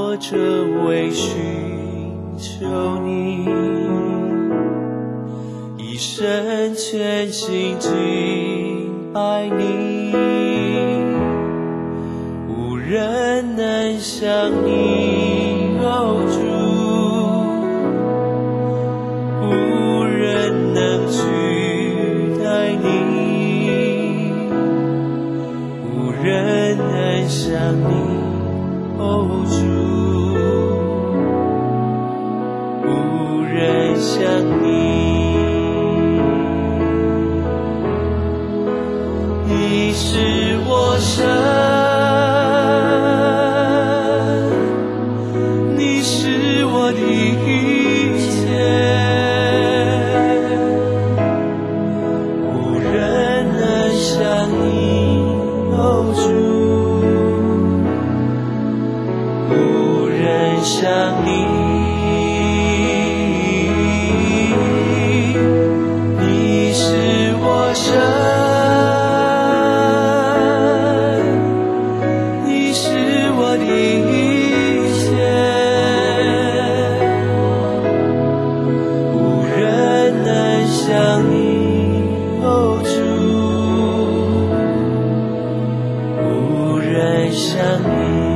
活着为寻求你，一生全心敬拜你，无人能像你，哦主，无人能取代你，无人能像你，哦主，无人像你。你是我神，你是我的一切，无人能像你，哦主，无人像你。你是我神，你是我的一切，无人能像你，哦主，无人像你。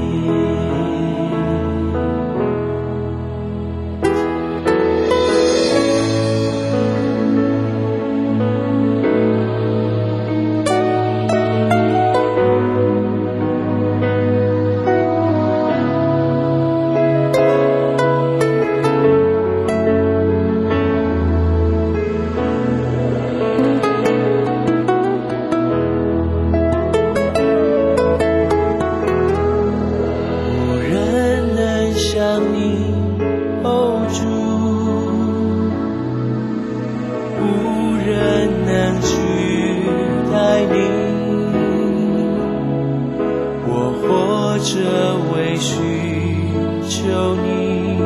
像你，哦主，无人能取代你，我活着为寻求你，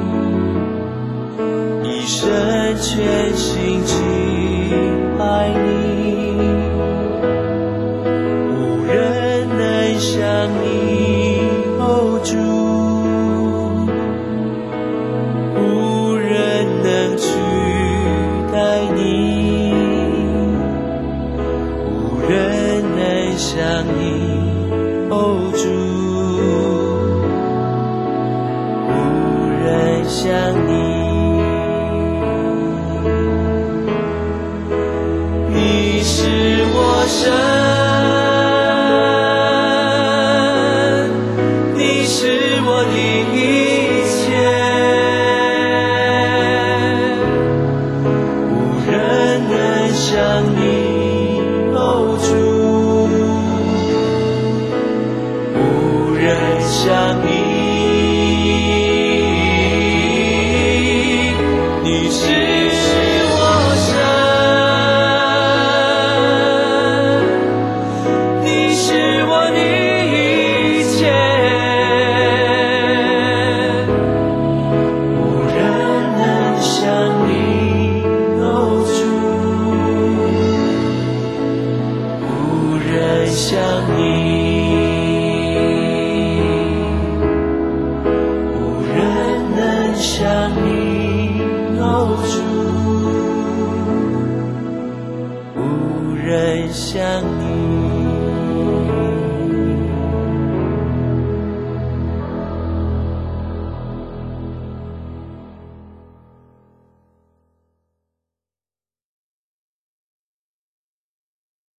一生全心敬拜你，无人能像你，哦主，无人能取代你，无人能像你，哦主，无人像你。你是我神，你是我的一切，无人能像你，哦主，无人像你。你是我神，你是我的一切，无人能像你，哦主，无人像你，无人能像你，哦主，无人像你。